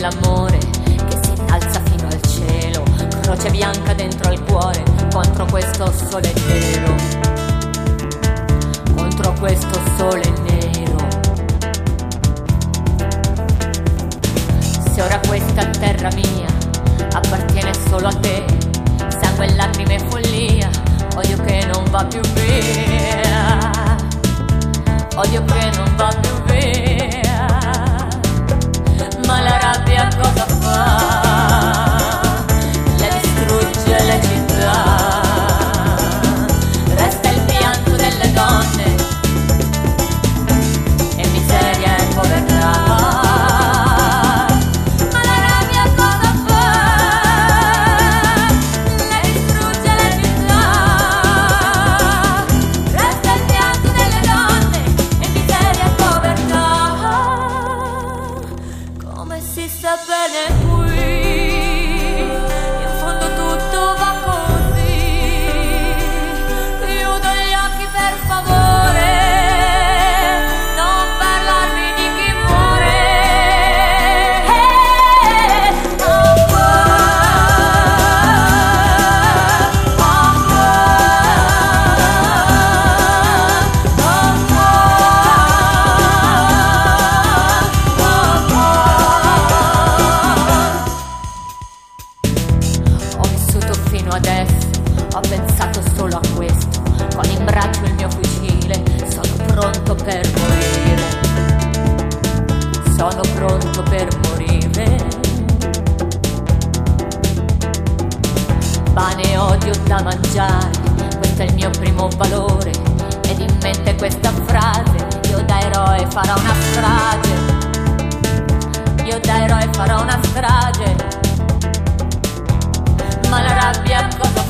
dell'amore che si innalza fino al cielo, croce bianca dentro al cuore, contro questo sole nero, contro questo sole nero. Se ora questa terra mia appartiene solo a te, sangue, lacrime e follia, odio che non va più via, odio che non va più via. Ma la rabbia cosa fa? Le distrugge le città, resta il pianto delle donne e miseria e povertà. Si sta bene qui, in fondo tutto va così. Chiudo gli occhi per favore, non parlarmi di chi muore. Fino adesso ho pensato solo a questo, con in braccio il mio fucile, sono pronto per morire, sono pronto per morire. Pane e odio da mangiare, questo è il mio primo valore, ed in mente questa frase: io da eroe farò una strage, io da eroe farò una strage. Ma la rabbia cosa fa?